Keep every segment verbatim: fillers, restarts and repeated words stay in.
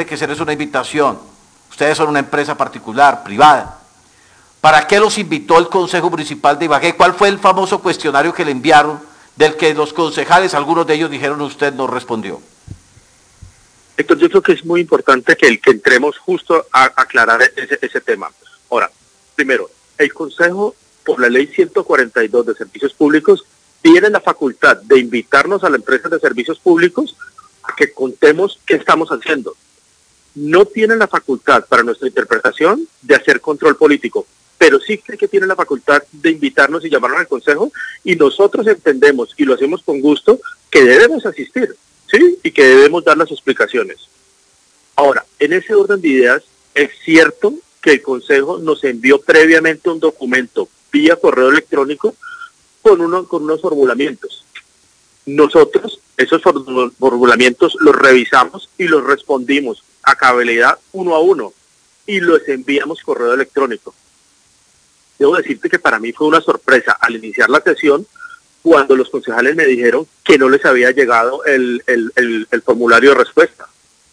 tiene que ser es una invitación. Ustedes son una empresa particular, privada. ¿Para qué los invitó el Consejo Municipal de Ibagué? ¿Cuál fue el famoso cuestionario que le enviaron, del que los concejales, algunos de ellos dijeron usted no respondió? Héctor, yo creo que es muy importante que, que entremos justo a, a aclarar ese, ese tema. Ahora, primero, el Consejo, por la ley ciento cuarenta y dos de Servicios Públicos, tiene la facultad de invitarnos a la empresa de servicios públicos a que contemos qué estamos haciendo. No tienen la facultad, para nuestra interpretación, de hacer control político, pero sí que tienen la facultad de invitarnos y llamarnos al Consejo, y nosotros entendemos, y lo hacemos con gusto, que debemos asistir, ¿sí? Y que debemos dar las explicaciones. Ahora, en ese orden de ideas, es cierto que el Consejo nos envió previamente un documento vía correo electrónico con, uno, con unos formulamientos. Nosotros esos formulamientos los revisamos y los respondimos a cabalidad uno a uno y los enviamos correo electrónico. Debo decirte que para mí fue una sorpresa al iniciar la sesión cuando los concejales me dijeron que no les había llegado el, el, el, el formulario de respuesta.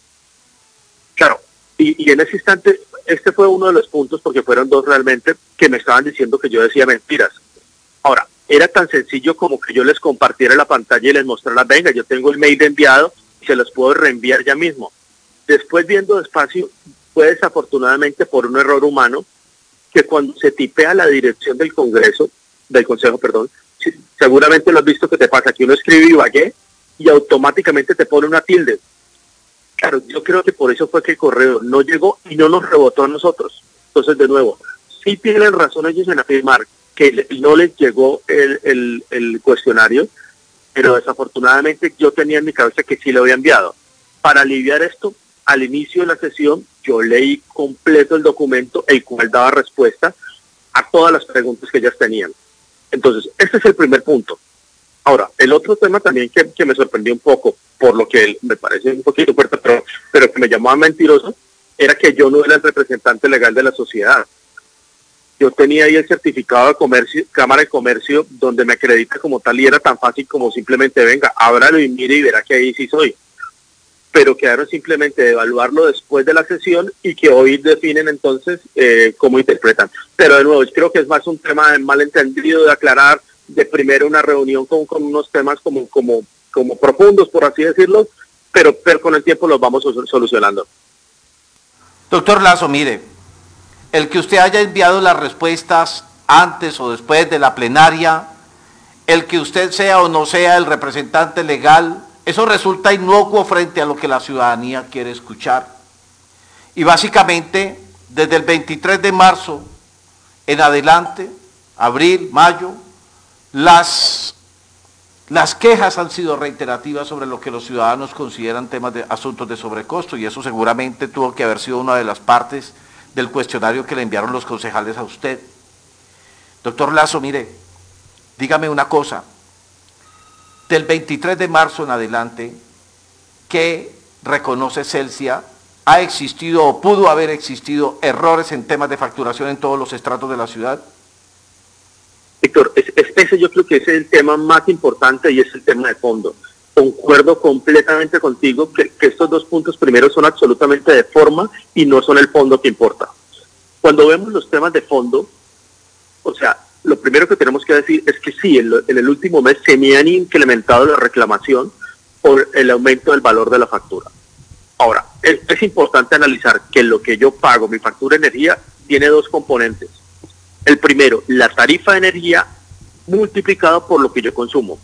Claro, y, y en ese instante, este fue uno de los puntos, porque fueron dos realmente, que me estaban diciendo que yo decía mentiras. Ahora, era tan sencillo como que yo les compartiera la pantalla y les mostrara, venga, yo tengo el mail enviado y se los puedo reenviar ya mismo. Después, viendo despacio, fue desafortunadamente por un error humano, que cuando se tipea la dirección del Congreso, del Consejo, perdón, seguramente lo has visto que te pasa, que uno escribe Ibagué y automáticamente te pone una tilde. Claro, yo creo que por eso fue que el correo no llegó y no nos rebotó a nosotros. Entonces, de nuevo, sí tienen razón ellos en afirmar que no les llegó el, el, el cuestionario, pero desafortunadamente yo tenía en mi cabeza que sí lo había enviado. Para aliviar esto, al inicio de la sesión, yo leí completo el documento, el cual daba respuesta a todas las preguntas que ellas tenían. Entonces, este es el primer punto. Ahora, el otro tema también que, que me sorprendió un poco, por lo que me parece un poquito fuerte, pero, pero que me llamaba mentiroso, era que yo no era el representante legal de la sociedad. Yo tenía ahí el certificado de comercio, Cámara de Comercio, donde me acredita como tal, y era tan fácil como simplemente, venga, ábralo y mire y verá que ahí sí soy. Pero quedaron simplemente de evaluarlo después de la sesión y que hoy definen entonces eh, cómo interpretan. Pero de nuevo, yo creo que es más un tema de malentendido, de aclarar, de primero una reunión con, con unos temas como, como, como profundos, por así decirlo, pero, pero con el tiempo los vamos solucionando. Doctor Lazo, mire, el que usted haya enviado las respuestas antes o después de la plenaria, el que usted sea o no sea el representante legal, eso resulta inocuo frente a lo que la ciudadanía quiere escuchar. Y básicamente, desde el veintitrés de marzo en adelante, abril, mayo, las, las quejas han sido reiterativas sobre lo que los ciudadanos consideran temas de asuntos de sobrecosto, y eso seguramente tuvo que haber sido una de las partes del cuestionario que le enviaron los concejales a usted. Doctor Lazo, mire, dígame una cosa. Del veintitrés de marzo en adelante, ¿qué reconoce Celsia? ¿Ha existido o pudo haber existido errores en temas de facturación en todos los estratos de la ciudad? Víctor, es, es, ese yo creo que es el tema más importante y es el tema de fondo. Concuerdo completamente contigo que, que estos dos puntos primero son absolutamente de forma y no son el fondo que importa. Cuando vemos los temas de fondo, o sea, lo primero que tenemos que decir es que sí, en, lo, en el último mes se me han incrementado la reclamación por el aumento del valor de la factura. Ahora, es, es importante analizar que lo que yo pago, mi factura de energía, tiene dos componentes. El primero, la tarifa de energía multiplicado por lo que yo consumo.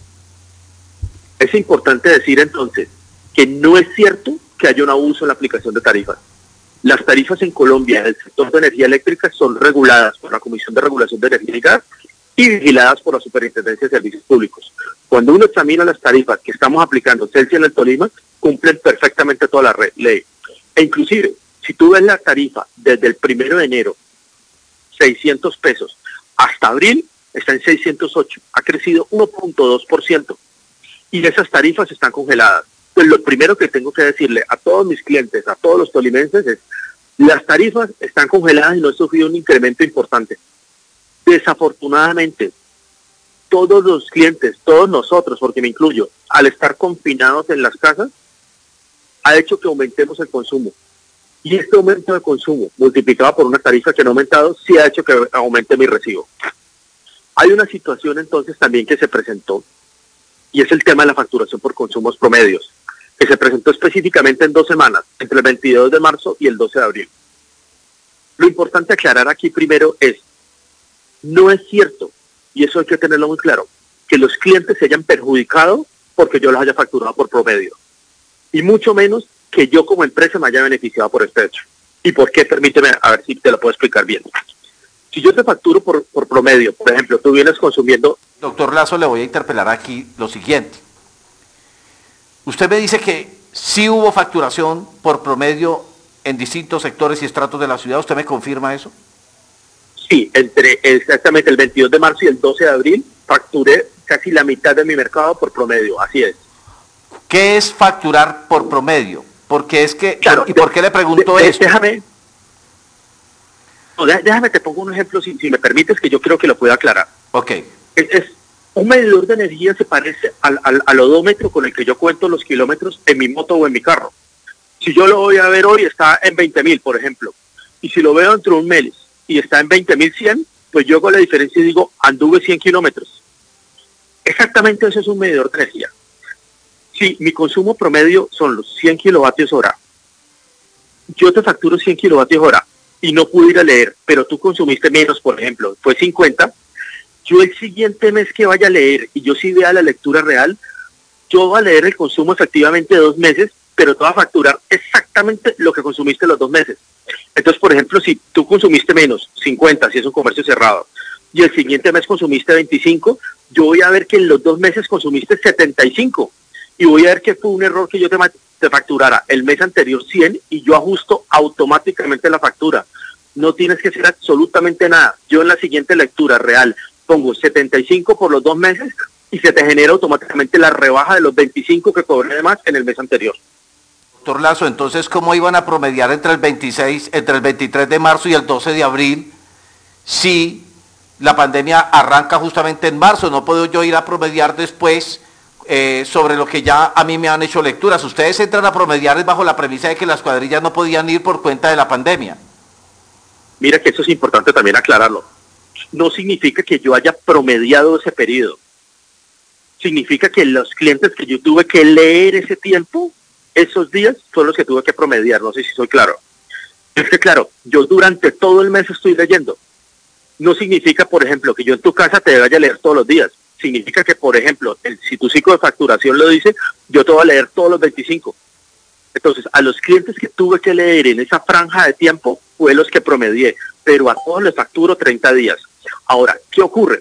Es importante decir entonces que no es cierto que haya un abuso en la aplicación de tarifas. Las tarifas en Colombia del sector de energía eléctrica son reguladas por la Comisión de Regulación de Energía y Gas y vigiladas por la Superintendencia de Servicios Públicos. Cuando uno examina las tarifas que estamos aplicando Celsia en el Tolima, cumplen perfectamente toda la ley. E inclusive, si tú ves la tarifa desde el primero de enero, seiscientos pesos, hasta abril está en seiscientos ocho, ha crecido uno punto dos por ciento y esas tarifas están congeladas. Pues lo primero que tengo que decirle a todos mis clientes, a todos los tolimenses es, las tarifas están congeladas y no han sufrido un incremento importante. Desafortunadamente, todos los clientes, todos nosotros, porque me incluyo, al estar confinados en las casas, ha hecho que aumentemos el consumo. Y este aumento de consumo, multiplicado por una tarifa que no ha aumentado, sí ha hecho que aumente mi recibo. Hay una situación entonces también que se presentó, y es el tema de la facturación por consumos promedios, que se presentó específicamente en dos semanas, entre el veintidós de marzo y el doce de abril. Lo importante aclarar aquí primero es, no es cierto, y eso hay que tenerlo muy claro, que los clientes se hayan perjudicado porque yo los haya facturado por promedio, y mucho menos que yo como empresa me haya beneficiado por este hecho. ¿Y por qué? Permíteme, a ver si te lo puedo explicar bien. Si yo te facturo por, por promedio, por ejemplo, tú vienes consumiendo... Doctor Lazo, le voy a interpelar aquí lo siguiente. Usted me dice que sí hubo facturación por promedio en distintos sectores y estratos de la ciudad. ¿Usted me confirma eso? Sí, entre exactamente el veintidós de marzo y el doce de abril facturé casi la mitad de mi mercado por promedio, así es. ¿Qué es facturar por promedio? Porque es que... Claro, ¿Y por qué le pregunto de, de, esto? Déjame... No, déjame, te pongo un ejemplo, si, si me permites, que yo creo que lo pueda aclarar. Ok. Es, es un medidor de energía se parece al, al, al odómetro con el que yo cuento los kilómetros en mi moto o en mi carro. Si yo lo voy a ver hoy, está en veinte mil, por ejemplo. Y si lo veo dentro de un mes y está en veinte mil cien, pues yo hago la diferencia y digo, anduve cien kilómetros. Exactamente eso es un medidor de energía. Si mi consumo promedio son los cien kilovatios hora, yo te facturo cien kilovatios hora, y no pude ir a leer, pero tú consumiste menos, por ejemplo, fue cincuenta, yo el siguiente mes que vaya a leer y yo sí vea la lectura real, yo voy a leer el consumo efectivamente de dos meses, pero te voy a facturar exactamente lo que consumiste los dos meses. Entonces, por ejemplo, si tú consumiste menos, cincuenta, si es un comercio cerrado, y el siguiente mes consumiste veinticinco, yo voy a ver que en los dos meses consumiste setenta y cinco, y voy a ver que fue un error que yo te te facturara el mes anterior cien y yo ajusto automáticamente la factura. No tienes que hacer absolutamente nada. Yo en la siguiente lectura real pongo setenta y cinco por los dos meses y se te genera automáticamente la rebaja de los veinticinco que cobré de más en el mes anterior. Doctor Lazo, entonces, ¿cómo iban a promediar entre el veintiséis, entre el veintitrés de marzo y el doce de abril si la pandemia arranca justamente en marzo? No puedo yo ir a promediar después Eh, sobre lo que ya a mí me han hecho lecturas. Ustedes entran a promediar bajo la premisa de que las cuadrillas no podían ir por cuenta de la pandemia. Mira que eso es importante también aclararlo. No significa que yo haya promediado ese periodo. Significa que los clientes que yo tuve que leer ese tiempo, esos días, son los que tuve que promediar. No sé si soy claro. Es que claro, yo durante todo el mes estoy leyendo. No significa, por ejemplo, que yo en tu casa te vaya a leer todos los días. Significa que, por ejemplo, el, si tu ciclo de facturación lo dice, yo te voy a leer todos los veinticinco. Entonces, a los clientes que tuve que leer en esa franja de tiempo, fue los que promedié, pero a todos les facturo treinta días. Ahora, ¿qué ocurre?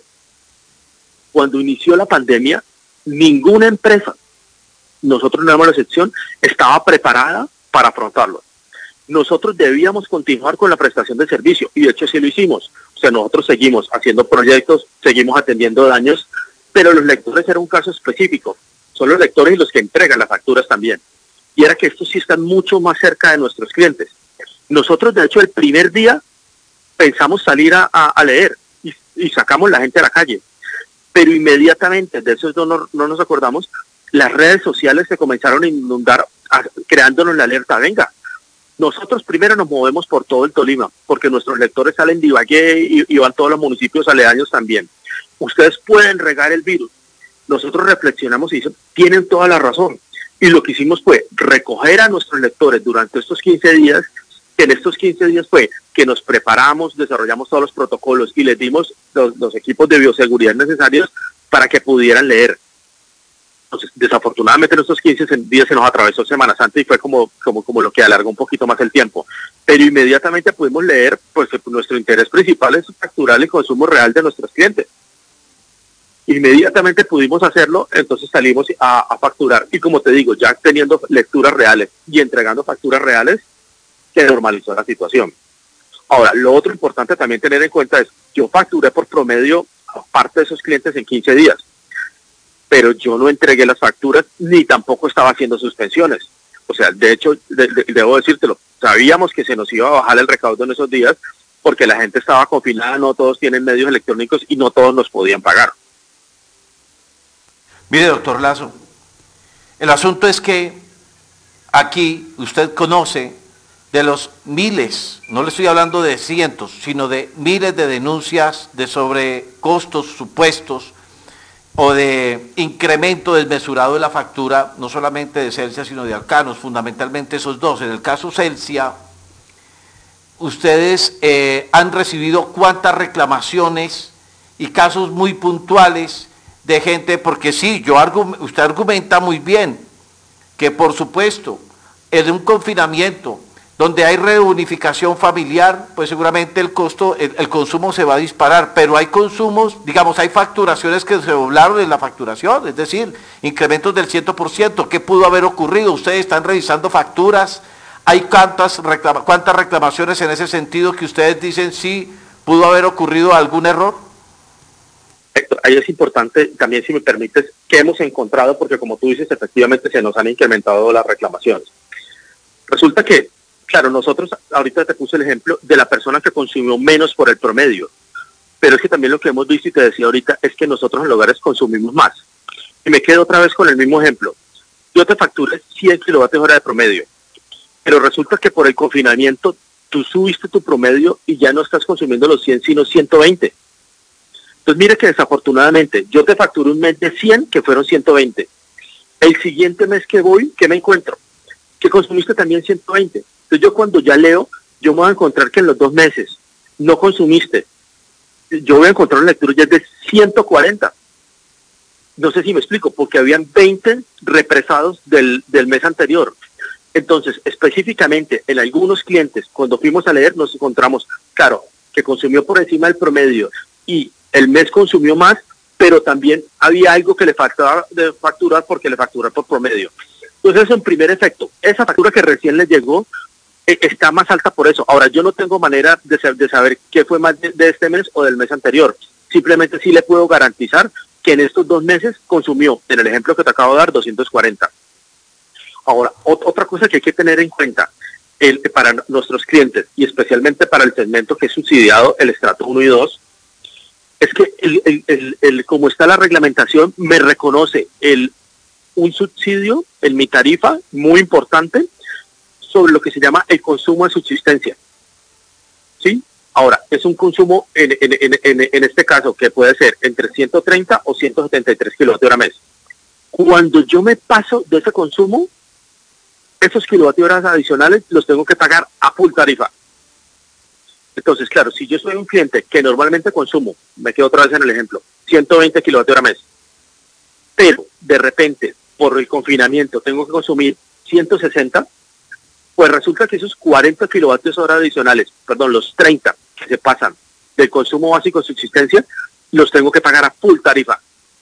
Cuando inició la pandemia, ninguna empresa, nosotros no éramos la excepción, estaba preparada para afrontarlo. Nosotros debíamos continuar con la prestación de servicio, y de hecho sí lo hicimos. O sea, nosotros seguimos haciendo proyectos, seguimos atendiendo daños, pero los lectores era un caso específico. Son los lectores y los que entregan las facturas también. Y era que estos sí están mucho más cerca de nuestros clientes. Nosotros, de hecho, el primer día pensamos salir a, a, a leer y, y sacamos la gente a la calle. Pero inmediatamente, de eso no, no, no nos acordamos, las redes sociales se comenzaron a inundar, a, creándonos la alerta. Venga, nosotros primero nos movemos por todo el Tolima, porque nuestros lectores salen de Ibagué y, y van todos los municipios aledaños también. Ustedes pueden regar el virus. Nosotros reflexionamos y dicen, tienen toda la razón. Y lo que hicimos fue recoger a nuestros lectores durante estos quince días, que en estos quince días fue que nos preparamos, desarrollamos todos los protocolos y les dimos los, los equipos de bioseguridad necesarios para que pudieran leer. Entonces, desafortunadamente en estos quince días se nos atravesó Semana Santa y fue como, como, como lo que alargó un poquito más el tiempo. Pero inmediatamente pudimos leer, pues nuestro interés principal es facturar el consumo real de nuestros clientes. Inmediatamente pudimos hacerlo, entonces salimos a, a facturar. Y como te digo, ya teniendo lecturas reales y entregando facturas reales, se normalizó la situación. Ahora, lo otro importante también tener en cuenta es, yo facturé por promedio a parte de esos clientes en quince días. Pero yo no entregué las facturas ni tampoco estaba haciendo suspensiones. O sea, de hecho, de, de, debo decírtelo, sabíamos que se nos iba a bajar el recaudo en esos días porque la gente estaba confinada, no todos tienen medios electrónicos y no todos nos podían pagar. Mire, doctor Lazo, el asunto es que aquí usted conoce de los miles, no le estoy hablando de cientos, sino de miles de denuncias de sobrecostos supuestos o de incremento desmesurado de la factura, no solamente de Celsia, sino de Arcanos, fundamentalmente esos dos. En el caso Celsia, ustedes eh, han recibido cuántas reclamaciones y casos muy puntuales de gente, porque sí, yo argu- usted argumenta muy bien que por supuesto, en un confinamiento donde hay reunificación familiar, pues seguramente el costo, el, el consumo se va a disparar, pero hay consumos, digamos, hay facturaciones que se doblaron en la facturación, es decir, incrementos del cien por ciento. ¿Qué pudo haber ocurrido? Ustedes están revisando facturas, hay cuántas, reclama, cuántas reclamaciones en ese sentido que ustedes dicen sí pudo haber ocurrido algún error. Héctor, ahí es importante también, si me permites, que hemos encontrado, porque como tú dices, efectivamente se nos han incrementado las reclamaciones. Resulta que, claro, nosotros, ahorita te puse el ejemplo de la persona que consumió menos por el promedio, pero es que también lo que hemos visto y te decía ahorita es que nosotros en lugares consumimos más. Y me quedo otra vez con el mismo ejemplo. Yo te facturé cien kilovatios hora de promedio, pero resulta que por el confinamiento tú subiste tu promedio y ya no estás consumiendo los cien, sino ciento veinte. Entonces mire que desafortunadamente yo te facturé un mes de cien, que fueron ciento veinte. El siguiente mes que voy, ¿qué me encuentro? Que consumiste también ciento veinte. Entonces yo cuando ya leo, yo me voy a encontrar que en los dos meses no consumiste. Yo voy a encontrar una lectura ya de ciento cuarenta. No sé si me explico, porque habían veinte represados del, del mes anterior. Entonces, específicamente en algunos clientes, cuando fuimos a leer, nos encontramos, claro, que consumió por encima del promedio y el mes consumió más, pero también había algo que le faltaba de facturar porque le facturó por promedio. Entonces, en primer efecto, esa factura que recién le llegó eh, está más alta por eso. Ahora, yo no tengo manera de, ser, de saber qué fue más de, de este mes o del mes anterior. Simplemente sí le puedo garantizar que en estos dos meses consumió, en el ejemplo que te acabo de dar, doscientos cuarenta. Ahora, ot- otra cosa que hay que tener en cuenta el, para nuestros clientes y especialmente para el segmento que es subsidiado, el estrato uno y dos, es que el, el, el, el, como está la reglamentación, me reconoce el, un subsidio en mi tarifa muy importante sobre lo que se llama el consumo de subsistencia. ¿Sí? Ahora, es un consumo, en, en, en, en, en este caso, que puede ser entre ciento treinta o ciento setenta y tres kilovatios hora mes. Cuando yo me paso de ese consumo, esos kilovatios horas adicionales los tengo que pagar a full tarifa. Entonces, claro, si yo soy un cliente que normalmente consumo, me quedo otra vez en el ejemplo, ciento veinte kilovatios hora mes, pero de repente, por el confinamiento, tengo que consumir ciento sesenta, pues resulta que esos cuarenta kilovatios hora adicionales, perdón, los treinta que se pasan del consumo básico de subsistencia, los tengo que pagar a full tarifa.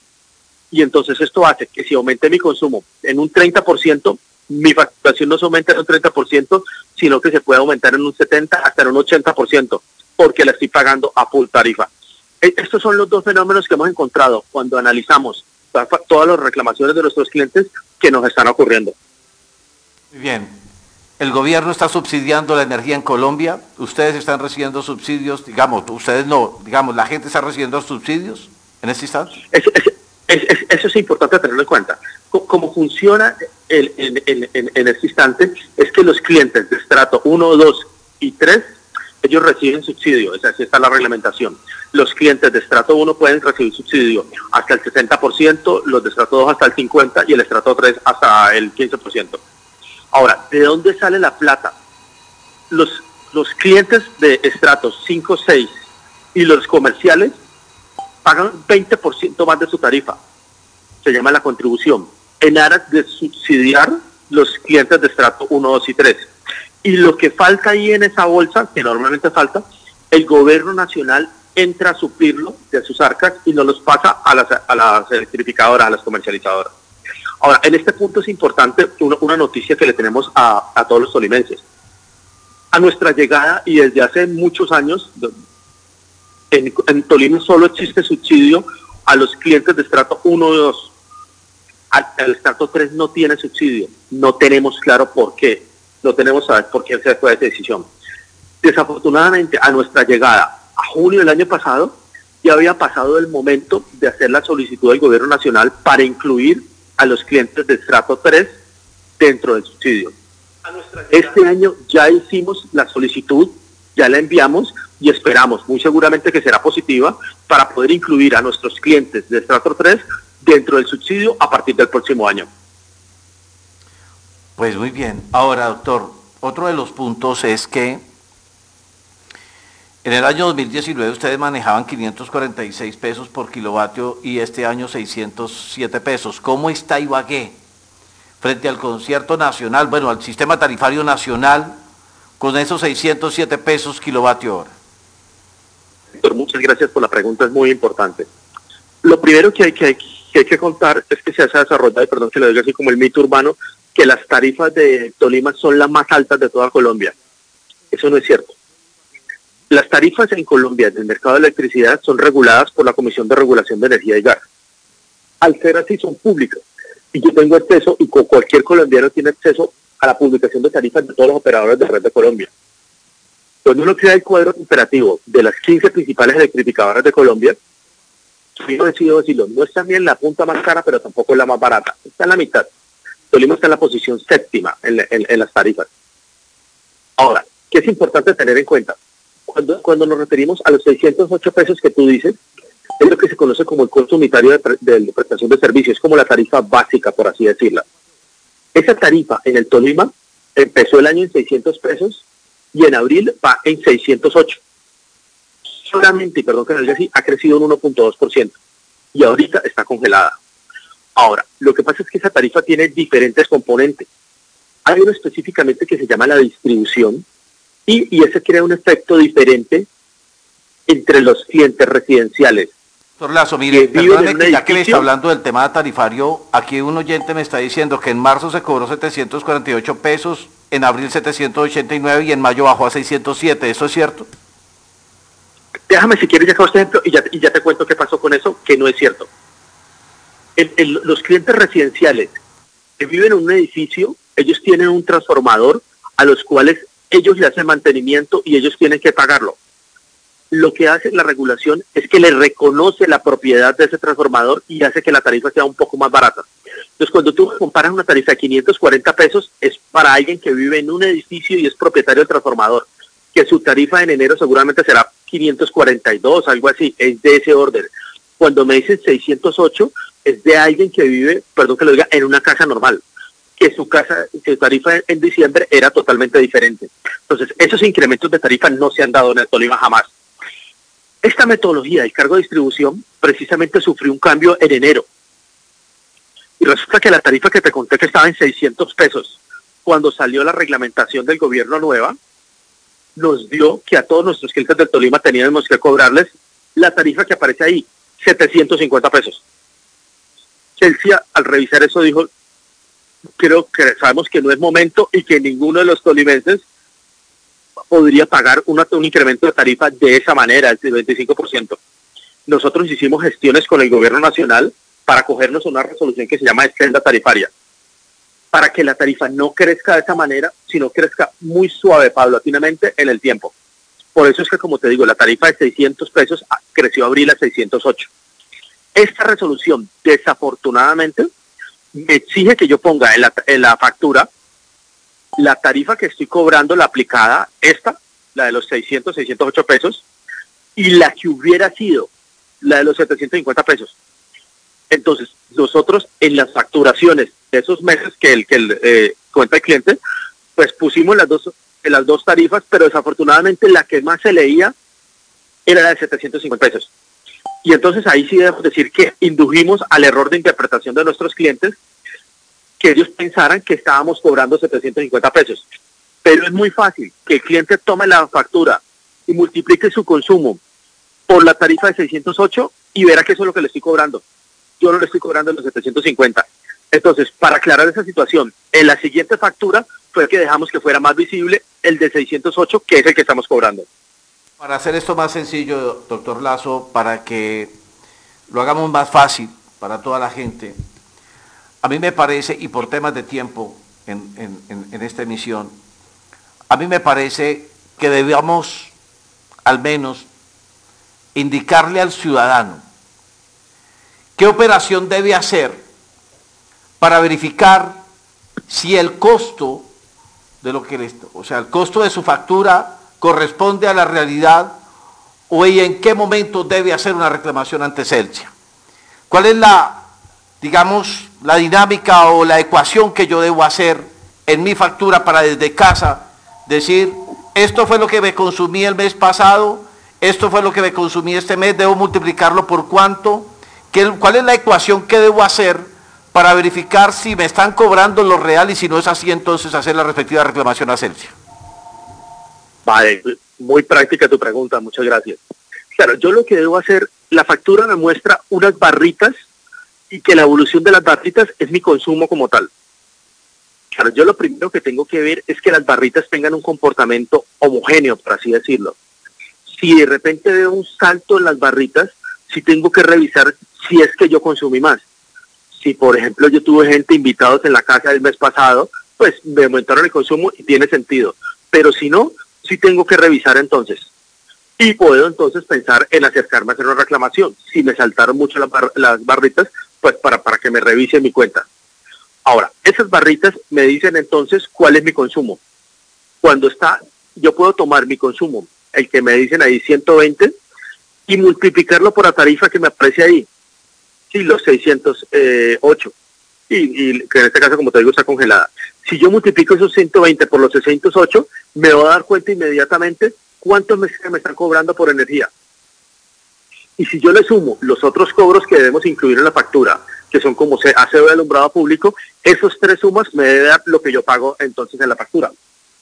Y entonces esto hace que si aumenté mi consumo en un treinta por ciento, mi facturación no se aumenta en un treinta por ciento, sino que se puede aumentar en un setenta por ciento hasta en un ochenta por ciento, porque la estoy pagando a full tarifa. Estos son los dos fenómenos que hemos encontrado cuando analizamos todas las reclamaciones de nuestros clientes que nos están ocurriendo. Muy bien. ¿El gobierno está subsidiando la energía en Colombia? ¿Ustedes están recibiendo subsidios? Digamos, ustedes no, digamos, ¿la gente está recibiendo subsidios en este instante? Es, es, es, es, eso es importante tenerlo en cuenta. Cómo funciona el, en, en, en, en este instante es que los clientes de estrato uno, dos y tres, ellos reciben subsidio, esa así está la reglamentación. Los clientes de estrato uno pueden recibir subsidio hasta el sesenta por ciento, los de estrato dos hasta el cincuenta por ciento y el estrato tres hasta el quince por ciento. Ahora, ¿de dónde sale la plata? Los, los clientes de estratos cinco, seis y los comerciales pagan veinte por ciento más de su tarifa. Se llama la contribución, en aras de subsidiar los clientes de estrato uno, dos y tres. Y lo que falta ahí en esa bolsa, que normalmente falta, el gobierno nacional entra a suplirlo de sus arcas y nos los pasa a las, a las electrificadoras, a las comercializadoras. Ahora, en este punto es importante una, una noticia que le tenemos a, a todos los tolimenses. A nuestra llegada, y desde hace muchos años, en, en Tolima solo existe subsidio a los clientes de estrato uno y dos. Al, al estrato tres no tiene subsidio. No tenemos claro por qué. No tenemos saber por qué se fue esa decisión. Desafortunadamente, a nuestra llegada, a junio del año pasado, ya había pasado el momento de hacer la solicitud del gobierno nacional para incluir a los clientes de estrato tres dentro del subsidio. Este año ya hicimos la solicitud, ya la enviamos y esperamos, muy seguramente que será positiva, para poder incluir a nuestros clientes de estrato tres dentro del subsidio a partir del próximo año. Pues muy bien. Ahora, doctor, otro de los puntos es que en el año dos mil diecinueve ustedes manejaban quinientos cuarenta y seis pesos por kilovatio y este año seiscientos siete pesos. ¿Cómo está Ibagué frente al concierto nacional, bueno, al sistema tarifario nacional, con esos seiscientos siete pesos kilovatio hora? Doctor, muchas gracias por la pregunta, es muy importante. Lo primero que hay que, que, hay que contar es que se ha desarrollado, y perdón que lo diga así como el mito urbano, que las tarifas de Tolima son las más altas de toda Colombia. Eso no es cierto. Las tarifas en Colombia del mercado de electricidad son reguladas por la Comisión de Regulación de Energía y Gas. Al ser así, son públicas. Y yo tengo acceso, y cualquier colombiano tiene acceso a la publicación de tarifas de todos los operadores de red de Colombia. Cuando uno crea el cuadro operativo de las quince principales electrificadoras de Colombia, yo decido decirlo, no está ni en la punta más cara, pero tampoco en la más barata. Está en la mitad. Tolima está en la posición séptima en, en, en las tarifas. Ahora, ¿qué es importante tener en cuenta? Cuando, cuando nos referimos a los seiscientos ocho pesos que tú dices, es lo que se conoce como el costo unitario de, pre, de prestación de servicios, como la tarifa básica, por así decirla. Esa tarifa en el Tolima empezó el año en seiscientos pesos y en abril va en seiscientos ocho. Solamente, y perdón que lo diga así, ha crecido un uno punto dos por ciento y ahorita está congelada. Ahora, lo que pasa es que esa tarifa tiene diferentes componentes. Hay uno específicamente que se llama la distribución y, y ese crea un efecto diferente entre los clientes residenciales. Doctor Lazo, mire, perdóneme que ya que le está hablando del tema tarifario, aquí un oyente me está diciendo que en marzo se cobró setecientos cuarenta y ocho pesos, en abril setecientos ochenta y nueve y en mayo bajó a seiscientos siete, ¿eso es cierto? Déjame si quieres ya este ejemplo y ya, y ya te cuento qué pasó con eso, que no es cierto. El, el, los clientes residenciales que viven en un edificio, ellos tienen un transformador a los cuales ellos le hacen mantenimiento y ellos tienen que pagarlo. Lo que hace la regulación es que le reconoce la propiedad de ese transformador y hace que la tarifa sea un poco más barata. Entonces, cuando tú comparas una tarifa de quinientos cuarenta pesos, es para alguien que vive en un edificio y es propietario del transformador, que su tarifa en enero seguramente será quinientos cuarenta y dos, algo así, es de ese orden. Cuando me dicen seiscientos ocho, es de alguien que vive, perdón que lo diga, en una casa normal, que su casa, su tarifa en diciembre era totalmente diferente. Entonces, esos incrementos de tarifa no se han dado en el Tolima jamás. Esta metodología del cargo de distribución precisamente sufrió un cambio en enero. Y resulta que la tarifa que te conté que estaba en seiscientos pesos, cuando salió la reglamentación del gobierno nueva, nos dio que a todos nuestros clientes del Tolima teníamos que cobrarles la tarifa que aparece ahí, setecientos cincuenta pesos. Chelsea, al revisar eso, dijo, creo que sabemos que no es momento y que ninguno de los tolimenses podría pagar una, un incremento de tarifa de esa manera, del veinticinco por ciento. Nosotros hicimos gestiones con el gobierno nacional para cogernos una resolución que se llama extenda tarifaria, para que la tarifa no crezca de esa manera, sino crezca muy suave, paulatinamente, en el tiempo. Por eso es que, como te digo, la tarifa de seiscientos pesos creció abril a seiscientos ocho. Esta resolución, desafortunadamente, me exige que yo ponga en la, en la factura la tarifa que estoy cobrando, la aplicada, esta, la de los seiscientos, seiscientos ocho pesos, y la que hubiera sido la de los setecientos cincuenta pesos. Entonces, nosotros en las facturaciones de esos meses que el que el, eh, cuenta el cliente, pues pusimos las dos, las dos tarifas, pero desafortunadamente la que más se leía era la de setecientos cincuenta pesos. Y entonces ahí sí debemos decir que indujimos al error de interpretación de nuestros clientes, que ellos pensaran que estábamos cobrando setecientos cincuenta pesos. Pero es muy fácil que el cliente tome la factura y multiplique su consumo por la tarifa de seiscientos ocho y verá que eso es lo que le estoy cobrando. Yo no le estoy cobrando los setecientos cincuenta. Entonces, para aclarar esa situación, en la siguiente factura fue que dejamos que fuera más visible el de seiscientos ocho, que es el que estamos cobrando. Para hacer esto más sencillo, doctor Lazo, para que lo hagamos más fácil para toda la gente, a mí me parece, y por temas de tiempo en, en, en esta emisión, a mí me parece que debamos al menos indicarle al ciudadano qué operación debe hacer para verificar si el costo de lo que le, o sea, el costo de su factura corresponde a la realidad o y en qué momento debe hacer una reclamación ante Celsia. ¿Cuál es la, digamos, la dinámica o la ecuación que yo debo hacer en mi factura para desde casa decir, esto fue lo que me consumí el mes pasado, esto fue lo que me consumí este mes, debo multiplicarlo por cuánto? ¿Qué, ¿Cuál es la ecuación que debo hacer para verificar si me están cobrando lo real y si no es así, entonces hacer la respectiva reclamación a Celsia? Vale, muy práctica tu pregunta, muchas gracias. Claro, yo lo que debo hacer, la factura me muestra unas barritas y que la evolución de las barritas es mi consumo como tal. Claro, yo lo primero que tengo que ver es que las barritas tengan un comportamiento homogéneo, por así decirlo. Si de repente veo un salto en las barritas, sí tengo que revisar si es que yo consumí más. Si, por ejemplo, yo tuve gente invitados en la casa el mes pasado, pues me aumentaron el consumo y tiene sentido. Pero si no, sí tengo que revisar entonces. Y puedo entonces pensar en acercarme a hacer una reclamación. Si me saltaron mucho las, bar las barritas, pues para, para que me revise mi cuenta. Ahora, esas barritas me dicen entonces cuál es mi consumo. Cuando está, yo puedo tomar mi consumo, el que me dicen ahí ciento veinte, y multiplicarlo por la tarifa que me aparece ahí. Sí, los seiscientos ocho. Y, y que en este caso, como te digo, está congelada. Si yo multiplico esos ciento veinte por los seiscientos ocho, me voy a dar cuenta inmediatamente cuánto me, me están cobrando por energía. Y si yo le sumo los otros cobros que debemos incluir en la factura, que son como aseo de alumbrado público, esos tres sumas me debe dar lo que yo pago entonces en la factura.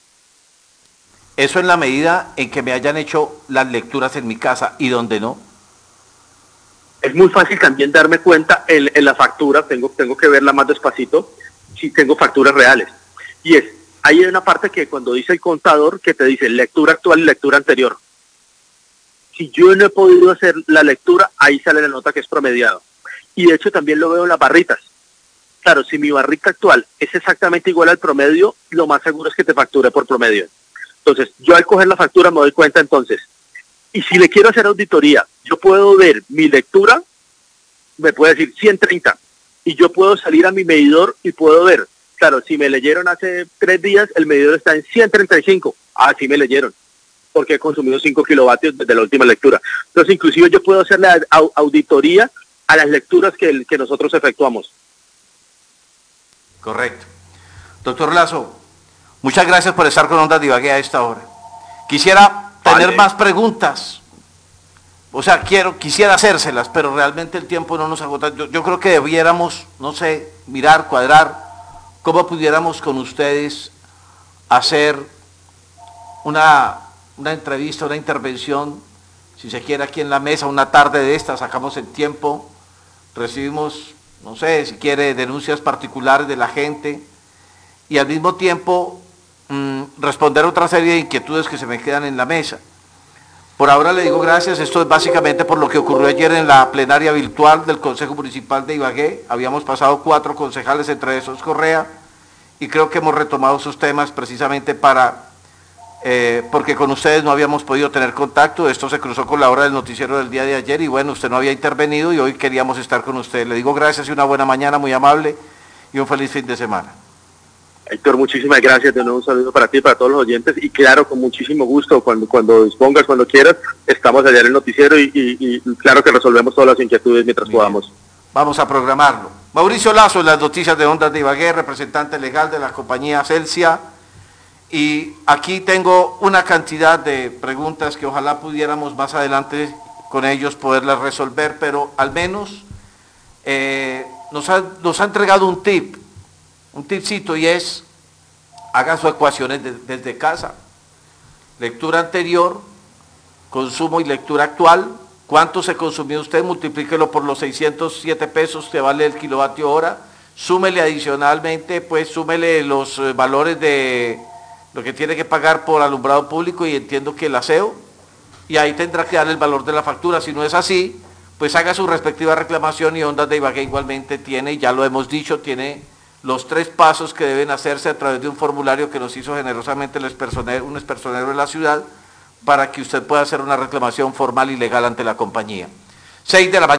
Eso en la medida en que me hayan hecho las lecturas en mi casa y donde no. Es muy fácil también darme cuenta en, en la factura, tengo, tengo que verla más despacito, si tengo facturas reales. Y es, ahí hay una parte que cuando dice el contador que te dice lectura actual y lectura anterior. Si yo no he podido hacer la lectura, ahí sale la nota que es promediado. Y de hecho también lo veo en las barritas. Claro, si mi barrita actual es exactamente igual al promedio, lo más seguro es que te facture por promedio. Entonces, yo al coger la factura me doy cuenta entonces. Y si le quiero hacer auditoría, yo puedo ver mi lectura, me puede decir ciento treinta, y yo puedo salir a mi medidor y puedo ver, claro, si me leyeron hace tres días, el medidor está en ciento treinta y cinco, ah, sí me leyeron, porque he consumido cinco kilovatios desde la última lectura. Entonces, inclusive yo puedo hacer la auditoría a las lecturas que, que nosotros efectuamos. Correcto. Doctor Lazo, muchas gracias por estar con Ondas de Ibagué a esta hora. Quisiera tener vale. más preguntas, o sea, quiero, quisiera hacérselas, pero realmente el tiempo no nos agota. Yo, yo creo que debiéramos, no sé, mirar, cuadrar, cómo pudiéramos con ustedes hacer una, una entrevista, una intervención, si se quiere aquí en la mesa, una tarde de esta, sacamos el tiempo, recibimos, no sé, si quiere, denuncias particulares de la gente, y al mismo tiempo mmm, responder otra serie de inquietudes que se me quedan en la mesa. Por ahora le digo gracias, esto es básicamente por lo que ocurrió ayer en la plenaria virtual del Consejo Municipal de Ibagué. Habíamos pasado cuatro concejales, entre esos Correa, y creo que hemos retomado sus temas precisamente para, eh, porque con ustedes no habíamos podido tener contacto. Esto se cruzó con la hora del noticiero del día de ayer y bueno, usted no había intervenido y hoy queríamos estar con usted. Le digo gracias y una buena mañana, muy amable, y un feliz fin de semana. Héctor, muchísimas gracias, de nuevo un saludo para ti y para todos los oyentes, y claro, con muchísimo gusto, cuando, cuando dispongas, cuando quieras, estamos allá en el noticiero y, y, y claro que resolvemos todas las inquietudes mientras Bien. podamos. Vamos a programarlo. Mauricio Lazo, en las noticias de Ondas de Ibagué, representante legal de la compañía Celsia, y aquí tengo una cantidad de preguntas que ojalá pudiéramos más adelante con ellos poderlas resolver, pero al menos eh, nos, ha, nos ha entregado un tip, un tipcito, y es, haga sus ecuaciones de, desde casa. Lectura anterior, consumo y lectura actual. ¿Cuánto se consumió usted? Multiplíquelo por los seiscientos siete pesos que vale el kilovatio hora. Súmele adicionalmente, pues súmele los eh, valores de lo que tiene que pagar por alumbrado público y entiendo que el aseo. Y ahí tendrá que darle el valor de la factura. Si no es así, pues haga su respectiva reclamación, y Ondas de Ibagué igualmente tiene, ya lo hemos dicho, tiene los tres pasos que deben hacerse a través de un formulario que nos hizo generosamente el expersonero, un expersonero de la ciudad, para que usted pueda hacer una reclamación formal y legal ante la compañía. seis de la mañana.